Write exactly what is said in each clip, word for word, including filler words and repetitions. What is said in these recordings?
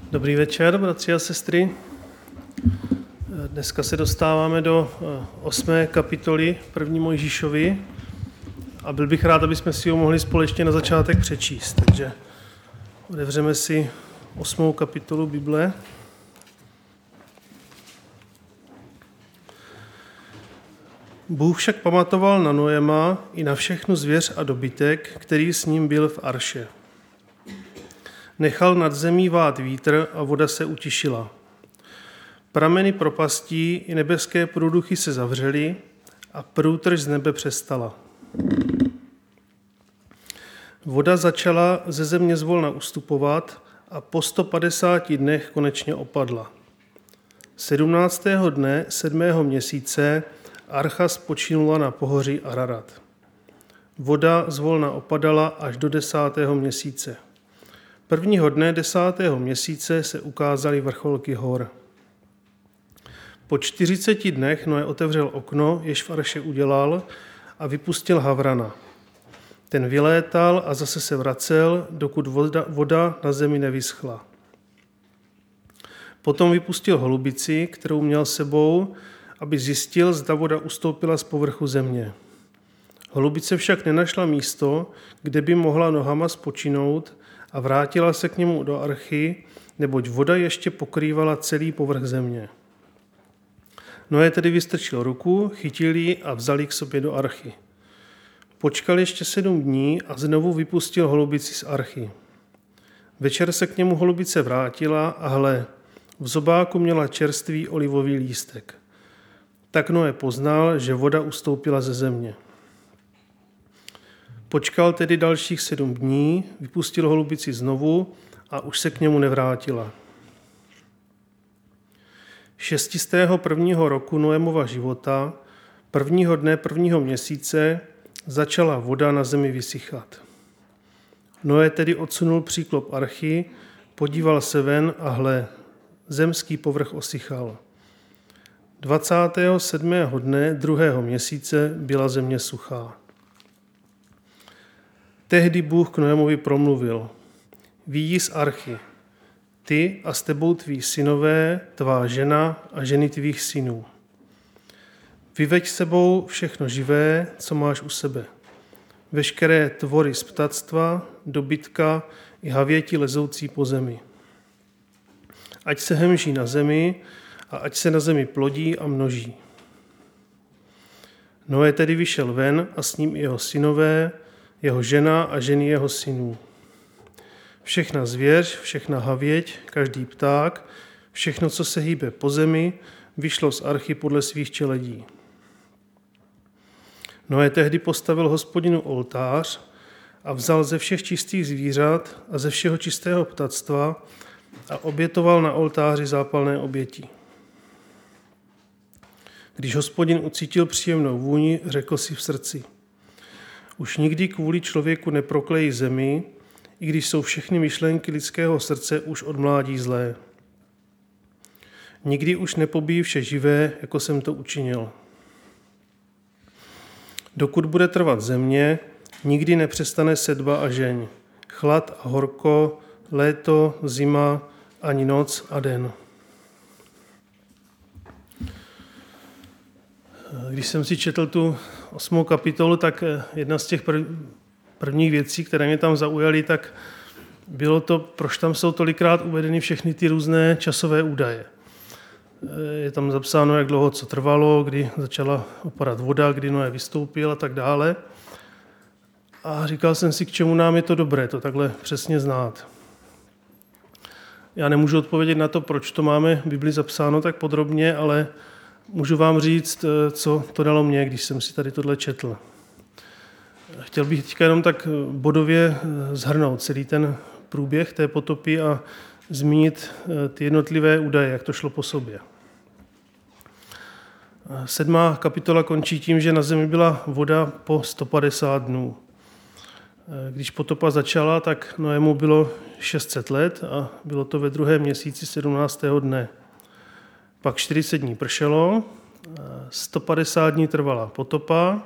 Dobrý večer, bratři a sestry. Dneska se dostáváme do osmé kapitoly první Mojžíšovi a byl bych rád, aby jsme si ho mohli společně na začátek přečíst. Takže otevřeme si osmou kapitolu Bible. Bůh však pamatoval na Noema i na všechnu zvěř a dobytek, který s ním byl v arše. Nechal nad zemí vát vítr a voda se utišila. Prameny propastí i nebeské průduchy se zavřely a průtrž z nebe přestala. Voda začala ze země zvolna ustupovat a po sto padesáti dnech konečně opadla. Sedmnáctého dne sedmého měsíce archa spočinula na pohoří Ararat. Voda zvolna opadala až do desátého měsíce. Prvního dne desátého měsíce se ukázaly vrcholky hor. Po čtyřiceti dnech Noé otevřel okno, jež v arše udělal, a vypustil havrana. Ten vylétal a zase se vracel, dokud voda, voda na zemi nevyschla. Potom vypustil holubici, kterou měl sebou, aby zjistil, zda voda ustoupila z povrchu země. Holubice však nenašla místo, kde by mohla nohama spočinout, a vrátila se k němu do archy, neboť voda ještě pokrývala celý povrch země. Noé tedy vystrčil ruku, chytil ji a vzal ji k sobě do archy. Počkal ještě sedm dní a znovu vypustil holubici z archy. Večer se k němu holubice vrátila a hle, v zobáku měla čerstvý olivový lístek. Tak Noé poznal, že voda ustoupila ze země. Počkal tedy dalších sedm dní, vypustil holubici znovu a už se k němu nevrátila. Šestistého prvního roku Noémova života, prvního dne prvního měsíce, začala voda na zemi vysychat. Noé tedy odsunul příklop archy, podíval se ven a hle, zemský povrch osychal. dvacátého sedmého dne druhého měsíce byla země suchá. Tehdy Bůh k Noémovi promluvil: Vyjdi z archy, ty a s tebou tví synové, tvá žena a ženy tvých synů. Vyveď s sebou všechno živé, co máš u sebe. Veškeré tvory z ptactva, dobytka i havěti lezoucí po zemi. Ať se hemží na zemi a ať se na zemi plodí a množí. Noé tedy vyšel ven a s ním i jeho synové, jeho žena a ženy jeho synů. Všechna zvěř, všechna havěť, každý pták, všechno, co se hýbe po zemi, vyšlo z archy podle svých čeledí. Noé tehdy postavil Hospodinu oltář a vzal ze všech čistých zvířat a ze všeho čistého ptactva a obětoval na oltáři zápalné oběti. Když Hospodin ucítil příjemnou vůni, řekl si v srdci: Už nikdy kvůli člověku neproklejí zemi, i když jsou všechny myšlenky lidského srdce už od mládí zlé. Nikdy už nepobíjí vše živé, jako jsem to učinil. Dokud bude trvat země, nikdy nepřestane sedba a žeň, chlad a horko, léto, zima, ani noc a den. Když jsem si četl tu osmou kapitolu, tak jedna z těch prvních věcí, které mě tam zaujaly, tak bylo to, proč tam jsou tolikrát uvedeny všechny ty různé časové údaje. Je tam zapsáno, jak dlouho co trvalo, kdy začala opadat voda, kdy Noé vystoupil a tak dále. A říkal jsem si, k čemu nám je to dobré, to takhle přesně znát. Já nemůžu odpovědět na to, proč to máme v Bibli zapsáno tak podrobně, ale můžu vám říct, co to dalo mně, když jsem si tady tohle četl. Chtěl bych teďka jenom tak bodově shrnout celý ten průběh té potopy a zmínit ty jednotlivé údaje, jak to šlo po sobě. Sedmá kapitola končí tím, že na zemi byla voda po sto padesát dnů. Když potopa začala, tak Noému bylo šest set let a bylo to ve druhém měsíci sedmnáctého dne. Pak čtyřicet dní pršelo, sto padesát dní trvala potopa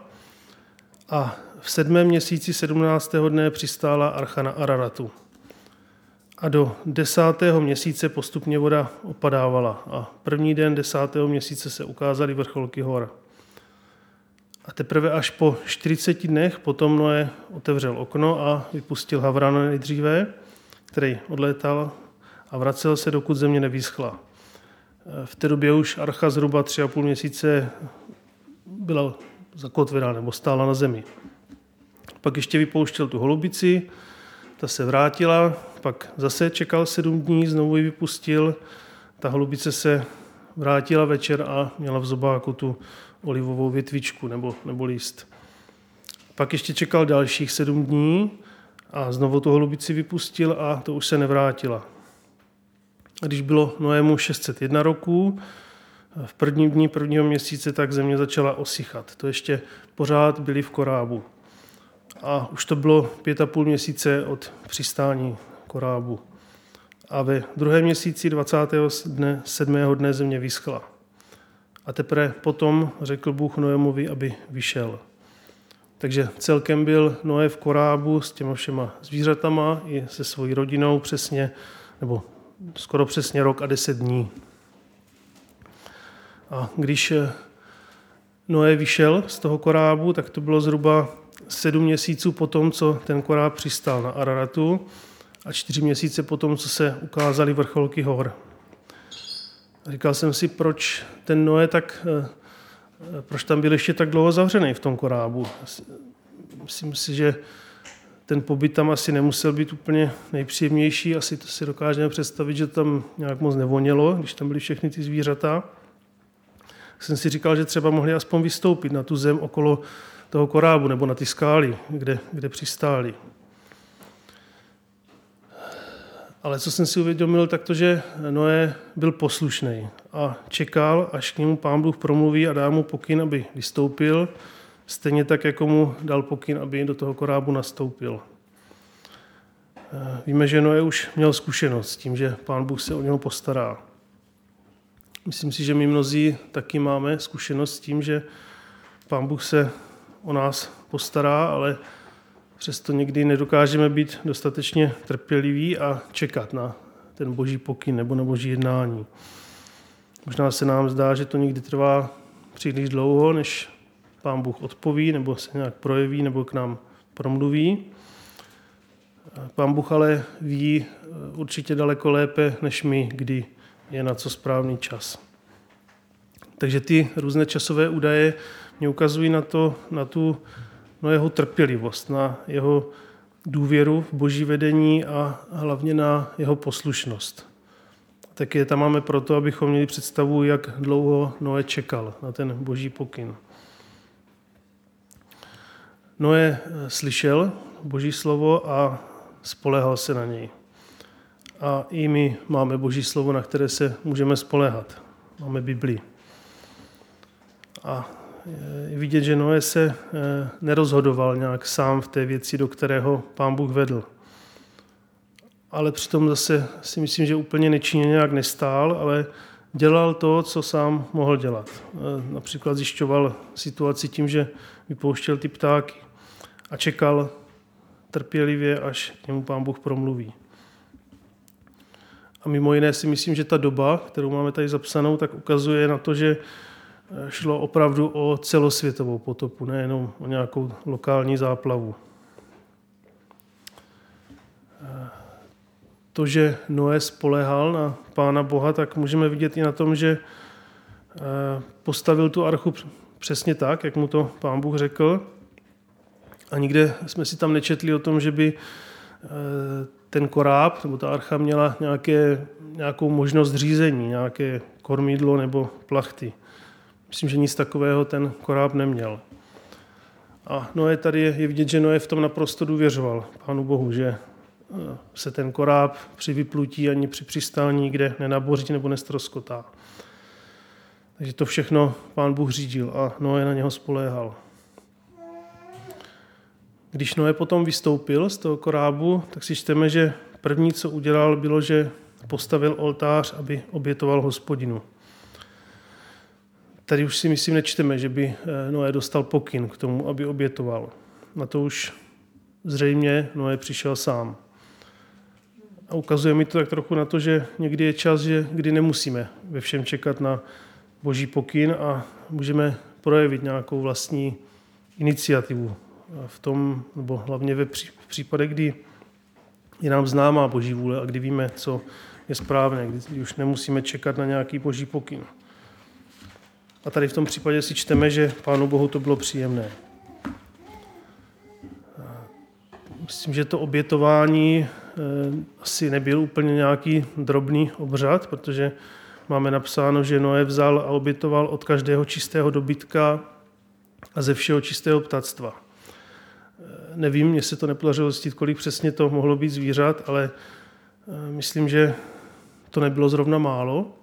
a v sedmém měsíci sedmnáctého dne přistála archa na Araratu. A do desátého měsíce postupně voda opadávala. A první den desátého měsíce se ukázaly vrcholky hor. A teprve až po čtyřiceti dnech potom Noé otevřel okno a vypustil havrana nejdříve, který odlétal a vracel se, dokud země nevyschla. V té době už archa zhruba tři a půl měsíce byla zakotvená nebo stála na zemi. Pak ještě vypouštěl tu holubici, ta se vrátila, pak zase čekal sedm dní, znovu ji vypustil, ta holubice se vrátila večer a měla v zobáku tu olivovou větvičku nebo, nebo list. Pak ještě čekal dalších sedm dní a znovu tu holubici vypustil a to už se nevrátila. A když bylo Noému šest set jedna roků, v prvním dní prvního měsíce, tak země začala osychat. To ještě pořád byli v korábu. A už to bylo pět a půl měsíce od přistání korábu. A ve druhém měsíci dvacátého sedmého dne země vyschla. A teprve potom řekl Bůh Noémovi, aby vyšel. Takže celkem byl Noé v korábu s těma všema zvířatama i se svojí rodinou přesně, nebo skoro přesně rok a deset dní. A když Noé vyšel z toho korábu, tak to bylo zhruba sedm měsíců potom, co ten koráb přistál na Araratu a čtyři měsíce potom, co se ukázaly vrcholky hor. Říkal jsem si, proč ten Noé tak, proč tam byl ještě tak dlouho zavřený v tom korábu. Myslím si, že ten pobyt tam asi nemusel být úplně nejpříjemnější. Asi to si dokážeme představit, že tam nějak moc nevonělo, když tam byly všechny ty zvířata. Jsem si říkal, že třeba mohli aspoň vystoupit na tu zem okolo toho korábu nebo na ty skály, kde, kde přistáli. Ale co jsem si uvědomil, tak to, že Noé byl poslušný a čekal, až k němu Pán Bůh promluví a dá mu pokyn, aby vystoupil, stejně tak, jako mu dal pokyn, aby do toho korábu nastoupil. Víme, že Noé už měl zkušenost s tím, že Pán Bůh se o něho postará. Myslím si, že my mnozí taky máme zkušenost s tím, že Pán Bůh se o nás postará, ale přesto někdy nedokážeme být dostatečně trpěliví a čekat na ten boží pokyn nebo na boží jednání. Možná se nám zdá, že to někdy trvá příliš dlouho, než Pán Bůh odpoví nebo se nějak projeví nebo k nám promluví. Pán Bůh ale ví určitě daleko lépe než my, kdy je na co správný čas. Takže ty různé časové údaje mě ukazují na, to, na tu no jeho trpělivost, na jeho důvěru v boží vedení a hlavně na jeho poslušnost. Tak je tam máme proto, abychom měli představu, jak dlouho Noé čekal na ten boží pokyn. Noé slyšel boží slovo a spoléhal se na něj. A i my máme boží slovo, na které se můžeme spoléhat. Máme Bibli. A je vidět, že Noé se nerozhodoval nějak sám v té věci, do kterého Pán Bůh vedl. Ale přitom zase si myslím, že úplně nečinně nějak nestál, ale dělal to, co sám mohl dělat. Například zjišťoval situaci tím, že vypouštěl ty ptáky a čekal trpělivě, až k němu Pán Bůh promluví. A mimo jiné si myslím, že ta doba, kterou máme tady zapsanou, tak ukazuje na to, že šlo opravdu o celosvětovou potopu, nejenom o nějakou lokální záplavu. To, že Noé spoléhal na Pána Boha, tak můžeme vidět i na tom, že postavil tu archu přesně tak, jak mu to Pán Bůh řekl. A nikde jsme si tam nečetli o tom, že by ten koráb nebo ta archa měla nějaké, nějakou možnost řízení, nějaké kormidlo nebo plachty. Myslím, že nic takového ten koráb neměl. A Noé tady je, je vidět, že Noé v tom naprosto důvěřoval Pánu Bohu, že se ten koráb při vyplutí ani při přistání nikde nenaboří nebo nestroskotá. Takže to všechno Pán Bůh řídil a Noé na něho spoléhal. Když Noé potom vystoupil z toho korábu, tak si čteme, že první, co udělal, bylo, že postavil oltář, aby obětoval Hospodinu. Tady už si myslím nečteme, že by Noé dostal pokyn k tomu, aby obětoval. Na to už zřejmě Noé přišel sám. A ukazuje mi to tak trochu na to, že někdy je čas, že kdy nemusíme ve všem čekat na Boží pokyn a můžeme projevit nějakou vlastní iniciativu v tom, nebo hlavně ve případech, kdy je nám známá Boží vůle a kdy víme, co je správné, kdy už nemusíme čekat na nějaký Boží pokyn. A tady v tom případě si čteme, že Pánu Bohu to bylo příjemné. Myslím, že to obětování asi nebyl úplně nějaký drobný obřad, protože máme napsáno, že Noé vzal a obětoval od každého čistého dobytka a ze všeho čistého ptactva. Nevím, mně se to nepodařilo zjistit, kolik přesně to mohlo být zvířat, ale myslím, že to nebylo zrovna málo.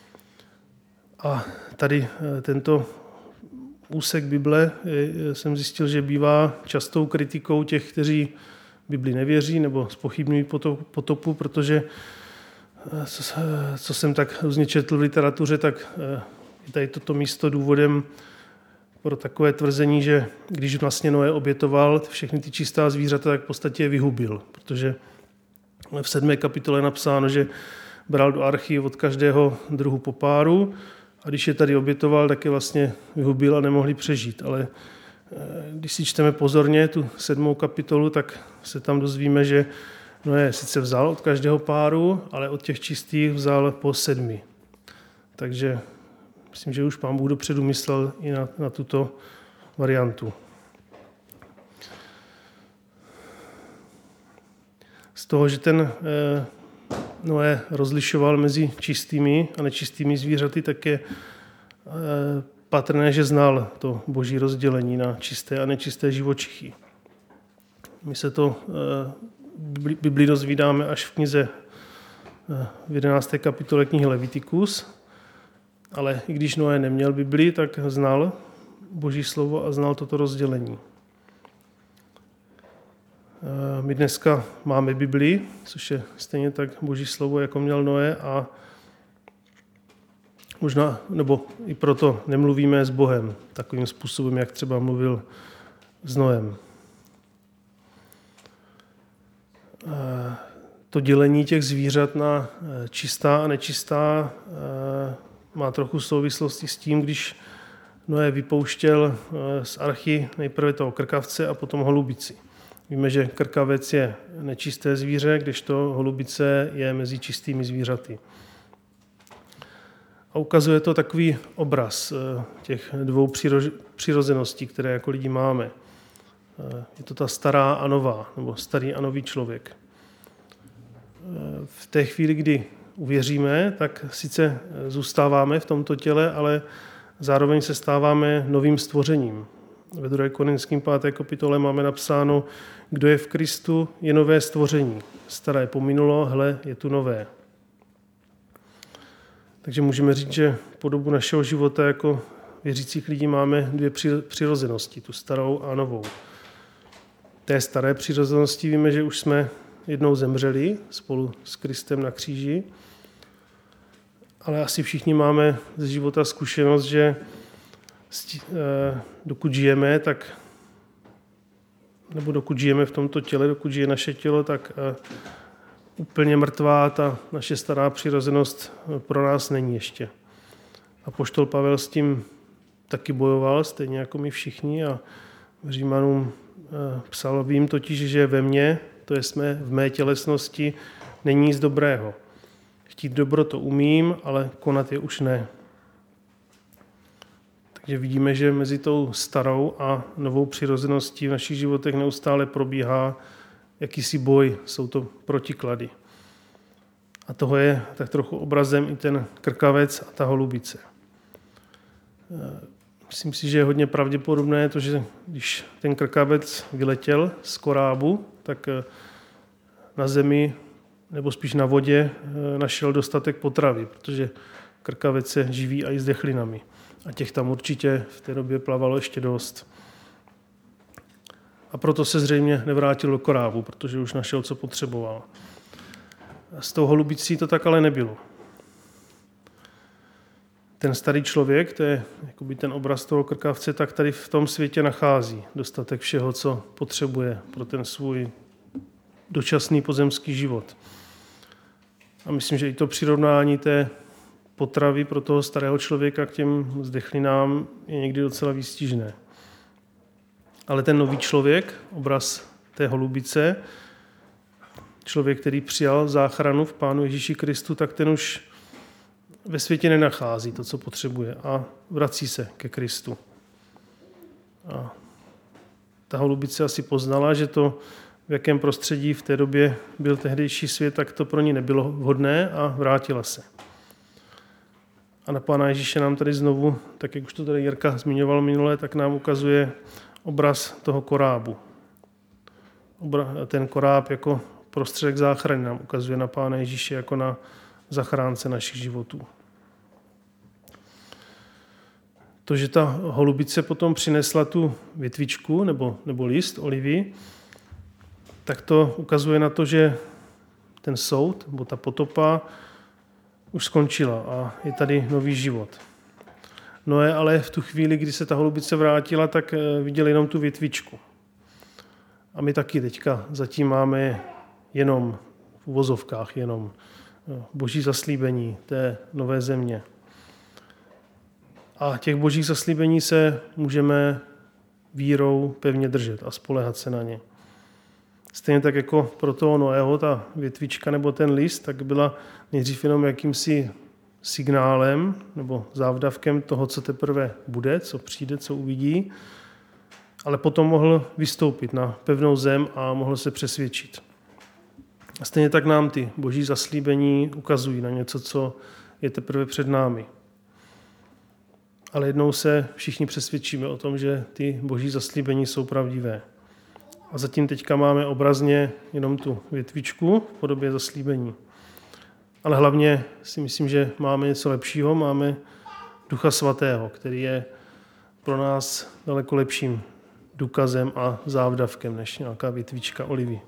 A tady tento úsek Bible jsem zjistil, že bývá častou kritikou těch, kteří Bibli nevěří nebo zpochybňují potopu, protože co, co jsem tak různě četl v literatuře, tak je tady toto místo důvodem pro takové tvrzení, že když vlastně Noé obětoval všechny ty čistá zvířata, tak v podstatě je vyhubil, protože v sedmé kapitole je napsáno, že bral do archy od každého druhu po páru a když je tady obětoval, tak je vlastně vyhubil a nemohli přežít. Ale když si čteme pozorně tu sedmou kapitolu, tak se tam dozvíme, že Noé sice vzal od každého páru, ale od těch čistých vzal po sedmi. Takže myslím, že už Pán Bůh dopředu myslel i na, na tuto variantu. Z toho, že ten eh, Noé rozlišoval mezi čistými a nečistými zvířaty, tak je eh, patrné, že znal to Boží rozdělení na čisté a nečisté živočichy. My se to eh, Bibli dozvídáme až v knize eh, v jedenácté kapitole knihy Levitikus, ale i když Noé neměl Bibli, tak znal Boží slovo a znal toto rozdělení. My dneska máme Bibli, což je stejně tak Boží slovo, jako měl Noé, a možná, nebo i proto nemluvíme s Bohem takovým způsobem, jak třeba mluvil s Noem. To dělení těch zvířat na čistá a nečistá má trochu souvislosti s tím, když Noé vypouštěl z archy nejprve toho krkavce a potom holubici. Víme, že krkavec je nečisté zvíře, kdežto holubice je mezi čistými zvířaty. A ukazuje to takový obraz těch dvou přirozeností, které jako lidi máme. Je to ta stará a nová, nebo starý a nový člověk. V té chvíli, kdy uvěříme, tak sice zůstáváme v tomto těle, ale zároveň se stáváme novým stvořením. Ve druhé Korinským páté kapitole máme napsáno, kdo je v Kristu, je nové stvoření. Staré pominulo, hle, je tu nové. Takže můžeme říct, že po dobu našeho života jako věřících lidí máme dvě přirozenosti, tu starou a novou. Té staré přirozenosti víme, že už jsme jednou zemřeli spolu s Kristem na kříži, ale asi všichni máme ze života zkušenost, že dokud žijeme, tak, nebo dokud žijeme v tomto těle, dokud žije naše tělo, tak úplně mrtvá ta naše stará přirozenost pro nás není ještě. Apoštol Pavel s tím taky bojoval, stejně jako my všichni, a Římanům psal, vím totiž, že ve mně, to je jsme v mé tělesnosti, není nic dobrého. Chtít dobro to umím, ale konat je už ne. Takže vidíme, že mezi tou starou a novou přirozeností v našich životech neustále probíhá jakýsi boj, jsou to protiklady. A toho je tak trochu obrazem i ten krkavec a ta holubice. Myslím si, že je hodně pravděpodobné to, že když ten krkavec vyletěl z korábu, tak na zemi, nebo spíš na vodě, našel dostatek potravy, protože krkavec se živí i s dechlinami. A těch tam určitě v té době plavalo ještě dost. A proto se zřejmě nevrátil do korábu, protože už našel, co potřeboval. S tou holubicí to tak ale nebylo. Ten starý člověk, to je jakoby ten obraz toho krkavce, tak tady v tom světě nachází dostatek všeho, co potřebuje pro ten svůj dočasný pozemský život. A myslím, že i to přirovnání té potravy pro toho starého člověka k těm zdechlinám je někdy docela výstižné. Ale ten nový člověk, obraz té holubice, člověk, který přijal záchranu v Pánu Ježíši Kristu, tak ten už ve světě nenachází to, co potřebuje a vrací se ke Kristu. A ta holubice asi poznala, že to, v jakém prostředí v té době byl tehdejší svět, tak to pro ní nebylo vhodné a vrátila se. A na Pána Ježíše nám tady znovu, tak jak už to tady Jirka zmiňoval minule, tak nám ukazuje obraz toho korábu. Ten koráb jako prostředek záchrany nám ukazuje na Pána Ježíše jako na zachránce našich životů. To, že ta holubice potom přinesla tu větvičku nebo, nebo list olivy, tak to ukazuje na to, že ten soud, nebo ta potopa, už skončila a je tady nový život. Noé ale v tu chvíli, kdy se ta holubice vrátila, tak viděl jenom tu větvičku. A my taky teďka zatím máme jenom v uvozovkách, jenom boží zaslíbení té nové země. A těch božích zaslíbení se můžeme vírou pevně držet a spoléhat se na ně. Stejně tak jako pro toho Noého ta větvička nebo ten list, tak byla nejdřív jenom jakýmsi signálem nebo závdavkem toho, co teprve bude, co přijde, co uvidí, ale potom mohl vystoupit na pevnou zem a mohl se přesvědčit. A stejně tak nám ty boží zaslíbení ukazují na něco, co je teprve před námi. Ale jednou se všichni přesvědčíme o tom, že ty boží zaslíbení jsou pravdivé. A zatím teďka máme obrazně jenom tu větvičku v podobě zaslíbení. Ale hlavně si myslím, že máme něco lepšího, máme Ducha Svatého, který je pro nás daleko lepším důkazem a závdavkem než nějaká větvička olivy.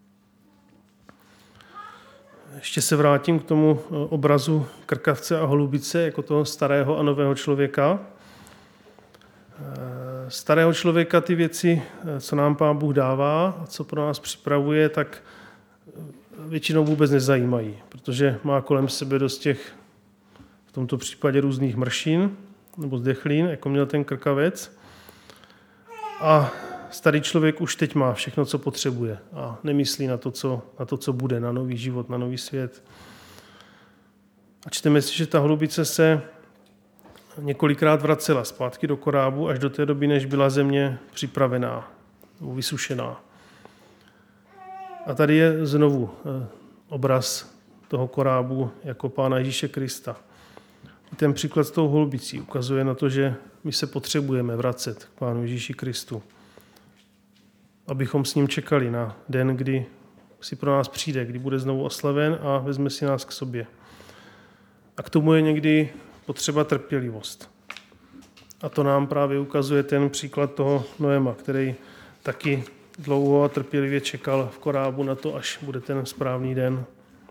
Ještě se vrátím k tomu obrazu krkavce a holubice jako toho starého a nového člověka. Starého člověka ty věci, co nám Pán Bůh dává a co pro nás připravuje, tak většinou vůbec nezajímají, protože má kolem sebe dost těch, v tomto případě různých mršin nebo zdechlín, jako měl ten krkavec. A starý člověk už teď má všechno, co potřebuje a nemyslí na to, co, na to, co bude, na nový život, na nový svět. A čteme si, že ta holubice se několikrát vracela zpátky do korábu až do té doby, než byla země připravená nebo vysušená. A tady je znovu obraz toho korábu jako Pána Ježíše Krista. Ten příklad s tou holubicí ukazuje na to, že my se potřebujeme vracet k Pánu Ježíši Kristu, abychom s ním čekali na den, kdy si pro nás přijde, kdy bude znovu oslaven a vezme si nás k sobě. A k tomu je někdy potřeba trpělivost. A to nám právě ukazuje ten příklad toho Noema, který taky dlouho a trpělivě čekal v korábu na to, až bude ten správný den.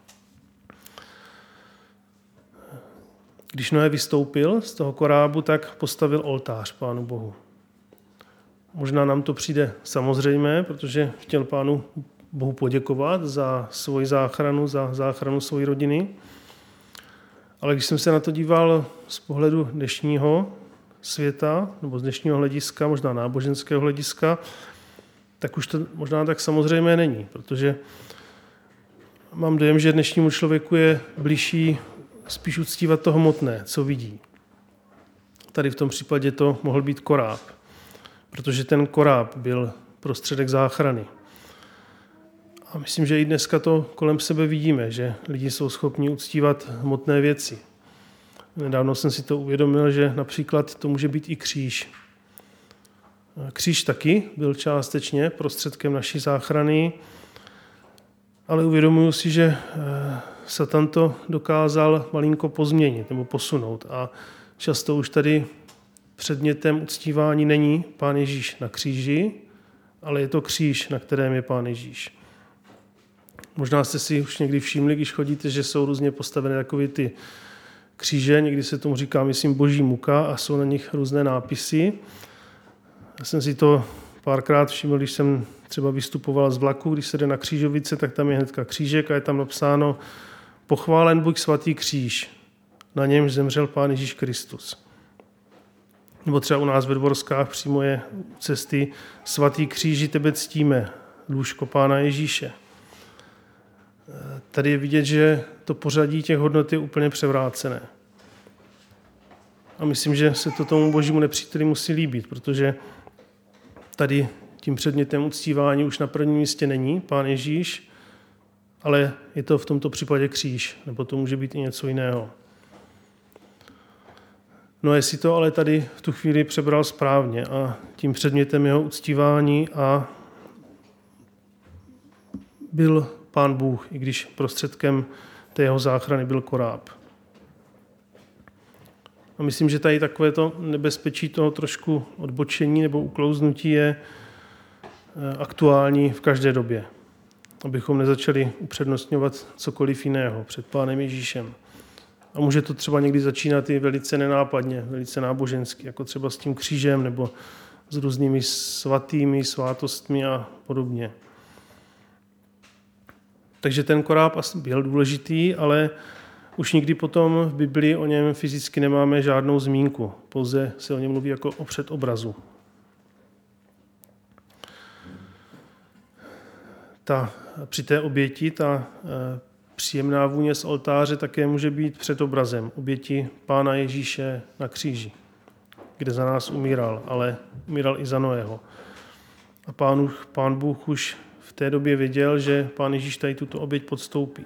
Když Noé vystoupil z toho korábu, tak postavil oltář Pánu Bohu. Možná nám to přijde samozřejmé, protože chtěl Pánu Bohu poděkovat za svoji záchranu, za záchranu své rodiny. Ale když jsem se na to díval z pohledu dnešního světa, nebo z dnešního hlediska, možná náboženského hlediska, tak už to možná tak samozřejmé není, protože mám dojem, že dnešnímu člověku je bližší spíš uctívat to hmotné, co vidí. Tady v tom případě to mohl být koráb, protože ten koráb byl prostředek záchrany. A myslím, že i dneska to kolem sebe vidíme, že lidi jsou schopni uctívat hmotné věci. Nedávno jsem si to uvědomil, že například to může být i kříž. Kříž taky byl částečně prostředkem naší záchrany, ale uvědomuji si, že Satan to dokázal malinko pozměnit nebo posunout. A často už tady předmětem uctívání není Pán Ježíš na kříži, ale je to kříž, na kterém je Pán Ježíš. Možná jste si už někdy všimli, když chodíte, že jsou různě postavené takové ty kříže, někdy se tomu říká, myslím, boží muka a jsou na nich různé nápisy. Já jsem si to párkrát všiml, když jsem třeba vystupoval z vlaku, když se jde na křížovice, tak tam je hnedka křížek a je tam napsáno Pochválen buď svatý kříž, na němž zemřel Pán Ježíš Kristus. Nebo třeba u nás ve Dvorskách přímo je cesty svatý kříži tebe ctíme, lůžko Pána Ježíše. Tady je vidět, že to pořadí těch hodnot je úplně převrácené. A myslím, že se to tomu božímu nepříteli musí líbit, protože tady tím předmětem uctívání už na prvním místě není Pán Ježíš, ale je to v tomto případě kříž, nebo to může být i něco jiného. No a jestli to ale tady v tu chvíli přebral správně a tím předmětem jeho uctívání a byl Pán Bůh, i když prostředkem té jeho záchrany byl koráb. A myslím, že tady takové to nebezpečí toho trošku odbočení nebo uklouznutí je aktuální v každé době. Abychom nezačali upřednostňovat cokoliv jiného před Pánem Ježíšem. A může to třeba někdy začínat i velice nenápadně, velice nábožensky, jako třeba s tím křížem nebo s různými svatými svátostmi a podobně. Takže ten koráb asi byl důležitý, ale už nikdy potom v Biblii o něm fyzicky nemáme žádnou zmínku. Pouze se o něm mluví jako o předobrazu. Ta, při té oběti ta e, příjemná vůně z oltáře také může být předobrazem oběti Pána Ježíše na kříži, kde za nás umíral, ale umíral i za Noého. A pán, pán Bůh už v té době věděl, že Pán Ježíš tady tuto oběť podstoupí.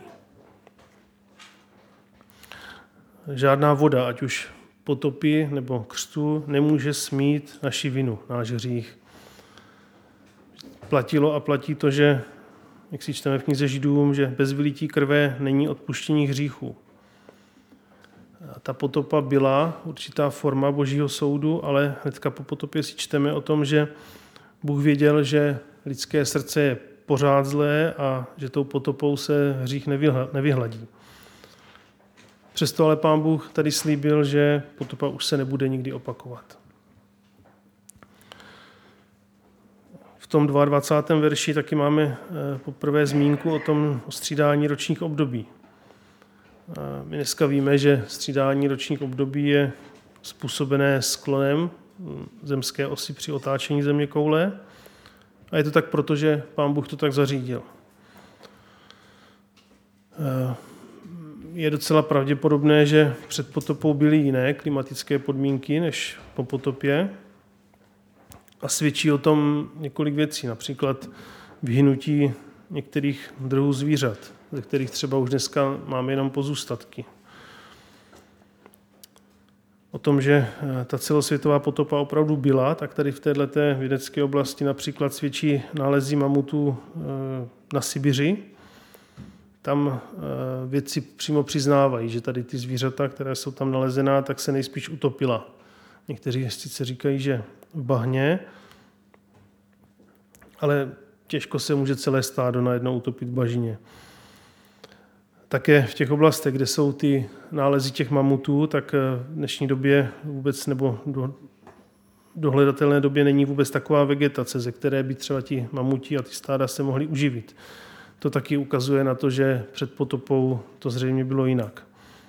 Žádná voda, ať už potopy nebo křtu, nemůže smít naši vinu, náš hřích. Platilo a platí to, že, jak si čteme v knize Židům, že bez vylití krve není odpuštění hříchů. Ta potopa byla určitá forma božího soudu, ale hnedka po potopě si čteme o tom, že Bůh věděl, že lidské srdce je pořád zlé a že tou potopou se hřích nevyhladí. Přesto ale Pán Bůh tady slíbil, že potopa už se nebude nikdy opakovat. V tom dvacátém druhém verši taky máme poprvé zmínku o tom o střídání ročních období. My dneska víme, že střídání ročních období je způsobené sklonem zemské osy při otáčení zeměkoule. A je to tak proto, že Pán Bůh to tak zařídil. Je docela pravděpodobné, že před potopou byly jiné klimatické podmínky než po potopě. A svědčí o tom několik věcí, například vyhynutí některých druhů zvířat, ze kterých třeba už dneska máme jenom pozůstatky. O tom, že ta celosvětová potopa opravdu byla, tak tady v této vědecké oblasti například svědčí nálezy mamutů na Sibiři. Tam vědci přímo přiznávají, že tady ty zvířata, které jsou tam nalezená, tak se nejspíš utopila. Někteří sice říkají, že v bahně, ale těžko se může celé stádo najednou utopit v bažině. Také v těch oblastech, kde jsou ty nálezy těch mamutů, tak v dnešní době vůbec nebo do dohledatelné době není vůbec taková vegetace, ze které by třeba ti mamuti a ty stáda se mohli uživit. To taky ukazuje na to, že před potopou to zřejmě bylo jinak.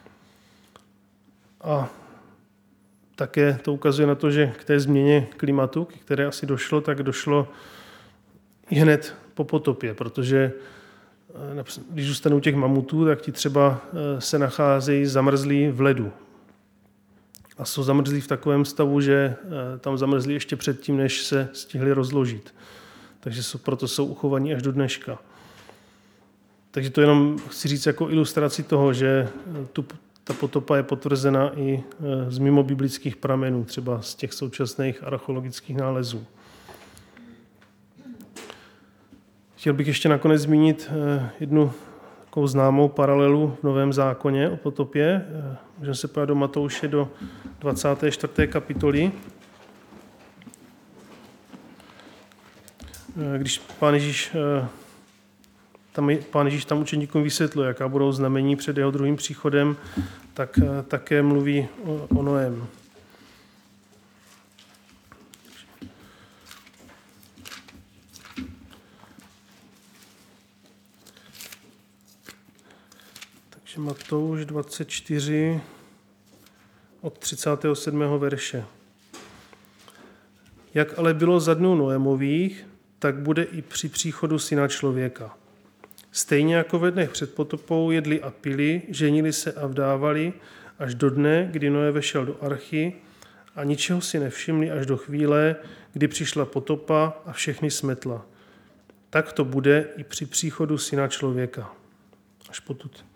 A také to ukazuje na to, že k té změně klimatu, k které asi došlo, tak došlo i hned po potopě, protože když zůstanou těch mamutů, tak ti třeba se nacházejí zamrzlí v ledu. A jsou zamrzlí v takovém stavu, že tam zamrzlí ještě předtím, než se stihli rozložit. Takže jsou, proto jsou uchovaní až do dneška. Takže to jenom chci říct jako ilustraci toho, že tu, ta potopa je potvrzena i z mimo biblických pramenů, třeba z těch současných archeologických nálezů. Chtěl bych ještě nakonec zmínit jednu takovou známou paralelu v Novém zákoně o potopě. Můžeme se podívat do Matouše do dvacáté čtvrté kapitoly. Když Pán Ježíš tam, Pán Ježíš tam učeníkům vysvětluje, jaká budou znamení před jeho druhým příchodem, tak také mluví o, o Noém. Takže Matouš dvacet čtyři od třicátého sedmého verše. Jak ale bylo za dnů Noémových, tak bude i při příchodu Syna člověka. Stejně jako ve dnech před potopou jedli a pili, ženili se a vdávali, až do dne, kdy Noé vešel do archy a ničeho si nevšimli až do chvíle, kdy přišla potopa a všechny smetla. Tak to bude i při příchodu Syna člověka. Až potud.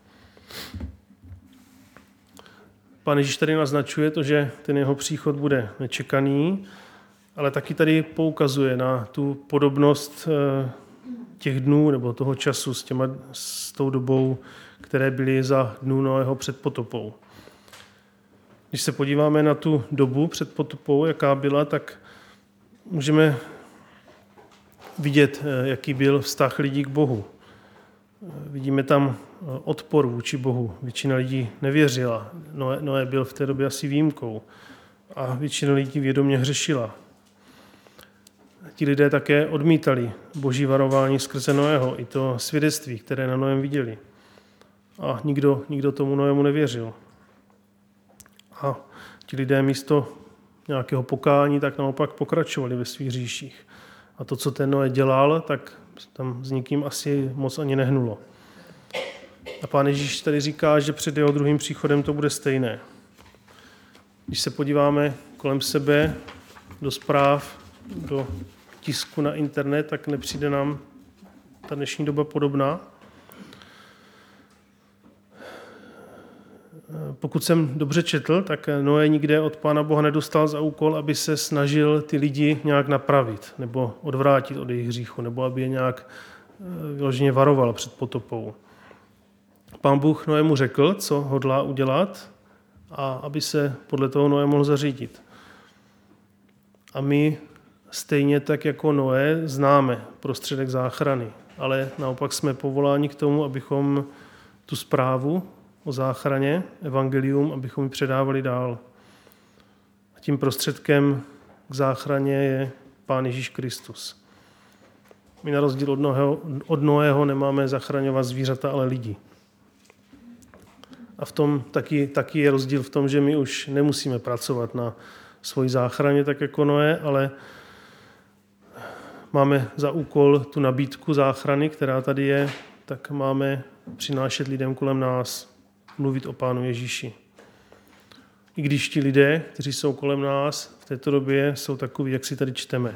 Pán Ježíš tady naznačuje to, že ten jeho příchod bude nečekaný, ale taky tady poukazuje na tu podobnost těch dnů nebo toho času s, těma, s tou dobou, které byly za dnů Noého před potopou. Když se podíváme na tu dobu před potopou, jaká byla, tak můžeme vidět, jaký byl vztah lidí k Bohu. Vidíme tam odpor vůči Bohu. Většina lidí nevěřila. Noé, Noé byl v té době asi výjimkou. A většina lidí vědomě hřešila. Ti lidé také odmítali boží varování skrze Noého, i to svědectví, které na Noém viděli. A nikdo, nikdo tomu Noému nevěřil. A ti lidé místo nějakého pokání tak naopak pokračovali ve svých hříších. A to, co ten Noé dělal, tak tam s nikým asi moc ani nehnulo. A Pán Ježíš tady říká, že před jeho druhým příchodem to bude stejné. Když se podíváme kolem sebe do zpráv, do tisku na internet, tak nepřijde nám ta dnešní doba podobná. Pokud jsem dobře četl, tak Noé nikde od Pána Boha nedostal za úkol, aby se snažil ty lidi nějak napravit nebo odvrátit od jejich hříchu, nebo aby je nějak vyloženě varoval před potopou. Pán Bůh Noému řekl, co hodlá udělat, a aby se podle toho Noé mohl zařídit. A my stejně tak jako Noé známe prostředek záchrany, ale naopak jsme povoláni k tomu, abychom tu zprávu o záchraně, evangelium, abychom ji předávali dál. A tím prostředkem k záchraně je Pán Ježíš Kristus. My na rozdíl od Noého, od Noého nemáme zachraňovat zvířata, ale lidi. A v tom taky, taky je rozdíl v tom, že my už nemusíme pracovat na svoji záchraně tak jako Noé, ale máme za úkol tu nabídku záchrany, která tady je, tak máme přinášet lidem kolem nás, mluvit o Pánu Ježíši. I když ti lidé, kteří jsou kolem nás v této době, jsou takoví, jak si tady čteme.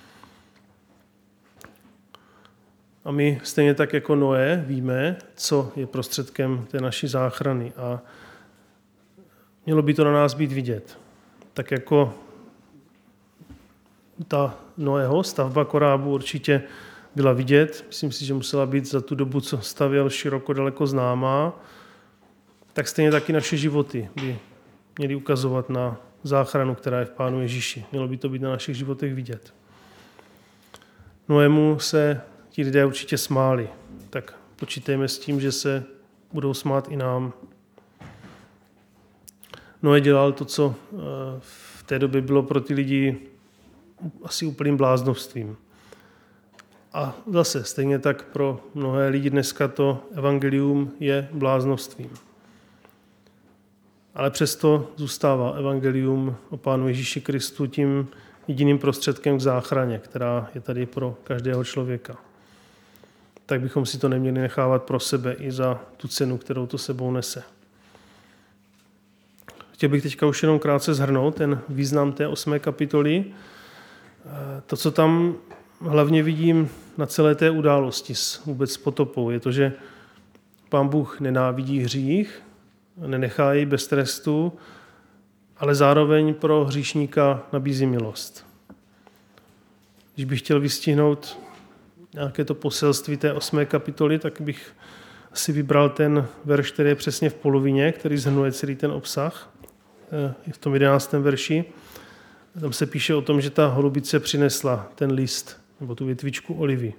A my stejně tak jako Noé víme, co je prostředkem té naší záchrany. A mělo by to na nás být vidět. Tak jako ta Noého stavba korábu určitě byla vidět. Myslím si, že musela být za tu dobu, co stavěl, široko daleko známá. Tak stejně taky naše životy by měly ukazovat na záchranu, která je v Pánu Ježíši. Mělo by to být na našich životech vidět. Noému se ti lidé určitě smáli, tak počítejme s tím, že se budou smát i nám. Noé dělal to, co v té době bylo pro ty lidi asi úplným bláznovstvím. A zase stejně tak pro mnohé lidi dneska to evangelium je bláznovstvím. Ale přesto zůstává evangelium o Pánu Ježíši Kristu tím jediným prostředkem k záchraně, která je tady pro každého člověka. Tak bychom si to neměli nechávat pro sebe i za tu cenu, kterou to sebou nese. Chtěl bych teďka už jenom krátce shrnout ten význam té osmé kapitoly. To, co tam hlavně vidím na celé té události s vůbec s potopou, je to, že Pán Bůh nenávidí hřích, nenechá jej bez trestu, ale zároveň pro hříšníka nabízí milost. Když bych chtěl vystihnout nějaké to poselství té osmé kapitoly, tak bych si vybral ten verš, který je přesně v polovině, který shrnuje celý ten obsah, v tom jedenáctém verši. Tam se píše o tom, že ta holubice přinesla ten list, nebo tu větvičku olivy.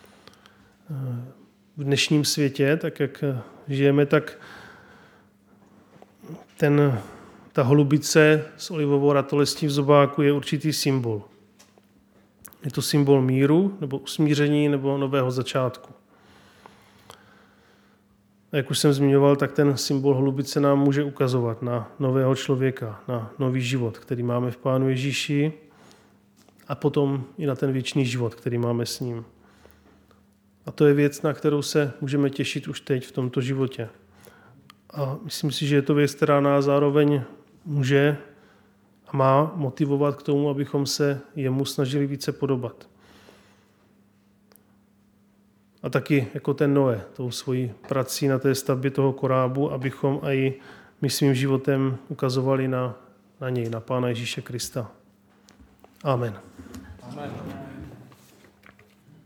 V dnešním světě, tak jak žijeme, tak ten, ta holubice s olivovou ratolestí v zobáku je určitý symbol. Je to symbol míru, nebo usmíření, nebo nového začátku. A jak už jsem zmiňoval, tak ten symbol holubice nám může ukazovat na nového člověka, na nový život, který máme v Pánu Ježíši a potom i na ten věčný život, který máme s ním. A to je věc, na kterou se můžeme těšit už teď v tomto životě. A myslím si, že je to věc, která nás zároveň může a má motivovat k tomu, abychom se jemu snažili více podobat. A taky jako ten Noé, tou svojí prací na té stavbě toho korábu, abychom i my svým životem ukazovali na, na něj, na Pána Ježíše Krista. Amen. Amen.